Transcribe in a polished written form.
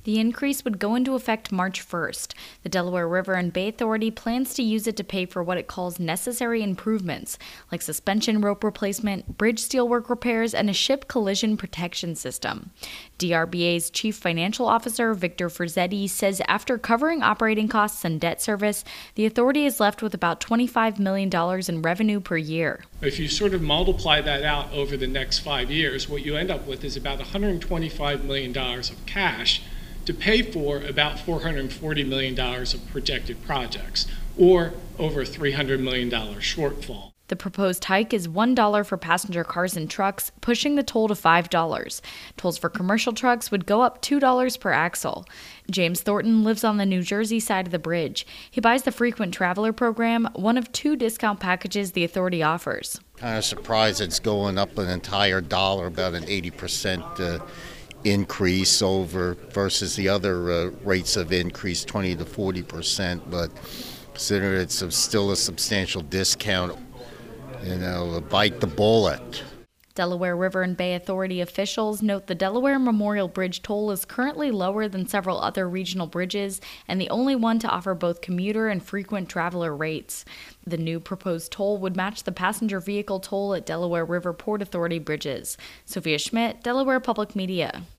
The increase would go into effect March 1st. The Delaware River and Bay Authority plans to use it to pay for what it calls necessary improvements, like suspension rope replacement, bridge steelwork repairs, and a ship collision protection system. DRBA's Chief Financial Officer, Victor Frizzetti, says after covering operating costs and debt service, the authority is left with about $25 million in revenue per year. If you sort of multiply that out over the next 5 years, what you end up with is about $125 million of cash to pay for about $440 million of projected projects, or over a $300 million shortfall. The proposed hike is $1 for passenger cars and trucks, pushing the toll to $5. Tolls for commercial trucks would go up $2 per axle. James Thornton lives on the New Jersey side of the bridge. He buys the Frequent Traveler program, one of 2 discount packages the authority offers. Kind of surprised it's going up an entire dollar, about an 80% increase over versus the other rates of increase, 20 to 40%. But considering it's still a substantial discount, bite the bullet. Delaware River and Bay Authority officials note the Delaware Memorial Bridge toll is currently lower than several other regional bridges and the only one to offer both commuter and frequent traveler rates. The new proposed toll would match the passenger vehicle toll at Delaware River Port Authority bridges. Sophia Schmidt, Delaware Public Media.